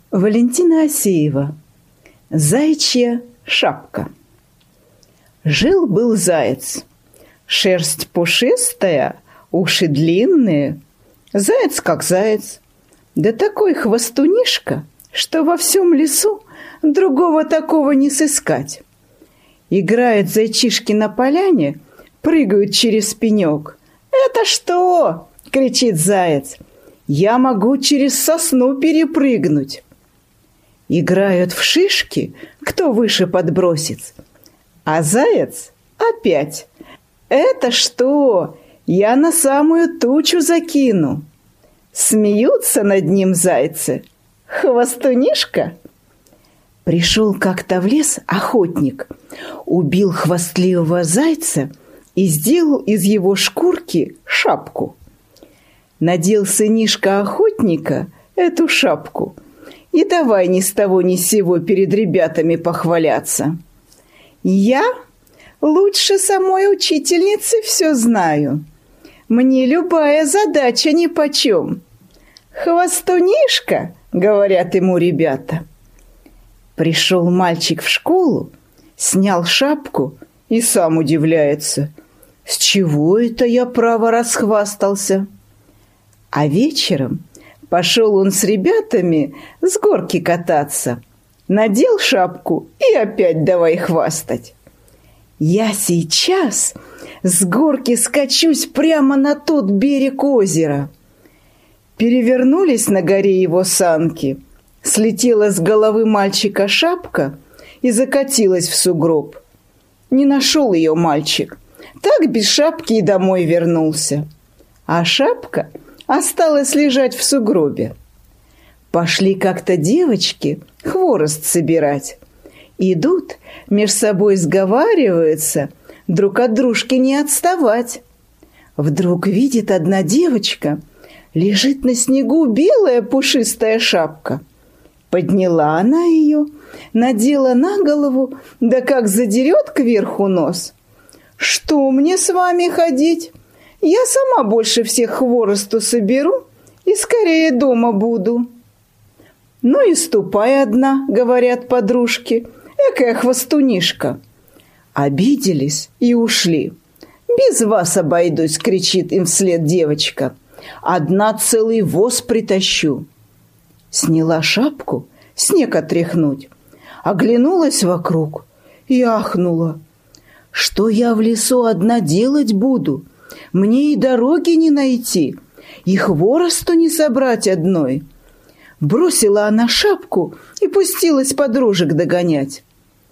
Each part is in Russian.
Валентина Асеева. Заячья шапка. Жил-был заяц. Шерсть пушистая, уши длинные. Заяц как заяц. Да такой хвостунишка, что во всем лесу другого такого не сыскать. Играют зайчишки на поляне, прыгают через пенек. «Это что?» — кричит заяц. «Я могу через сосну перепрыгнуть». Играют в шишки, кто выше подбросит. А заяц опять. «Это что? Я на самую тучу закину». Смеются над ним зайцы. «Хвостунишка?» Пришел как-то в лес охотник, убил хвастливого зайца и сделал из его шкурки шапку. Надел сынишка охотника эту шапку и давай ни с того ни с сего перед ребятами похваляться. «Я лучше самой учительницы все знаю. Мне любая задача нипочем». «Хвостунишка», — говорят ему ребята. Пришел мальчик в школу, снял шапку и сам удивляется. «С чего это я, право, расхвастался?» А вечером пошел он с ребятами с горки кататься. Надел шапку и опять давай хвастать. «Я сейчас с горки скачусь прямо на тот берег озера». Перевернулись на горе его санки. Слетела с головы мальчика шапка и закатилась в сугроб. Не нашел ее мальчик. Так без шапки и домой вернулся. А шапка осталась лежать в сугробе. Пошли как-то девочки хворост собирать. Идут, меж собой сговариваются, друг от дружки не отставать. Вдруг видит одна девочка, лежит на снегу белая пушистая шапка. Подняла она ее, надела на голову, да как задерет кверху нос. «Что мне с вами ходить? Я сама больше всех хворосту соберу и скорее дома буду». «Ну и ступай одна», — говорят подружки, — «экая хвостунишка». Обиделись и ушли. «Без вас обойдусь», — кричит им вслед девочка. «Одна целый воз притащу». Сняла шапку, снег отряхнуть, оглянулась вокруг и ахнула. «Что я в лесу одна делать буду? Мне и дороги не найти, и хворосту не собрать одной». Бросила она шапку и пустилась подружек догонять.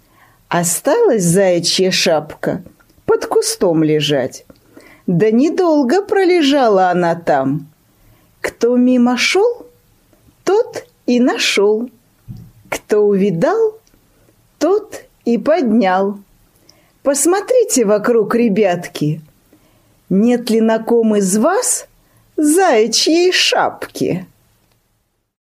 Осталась заячья шапка под кустом лежать. Да недолго пролежала она там. Кто мимо шел, тот и нашел. Кто увидал, тот и поднял. Посмотрите вокруг, ребятки, нет ли на ком из вас заячьей шапки?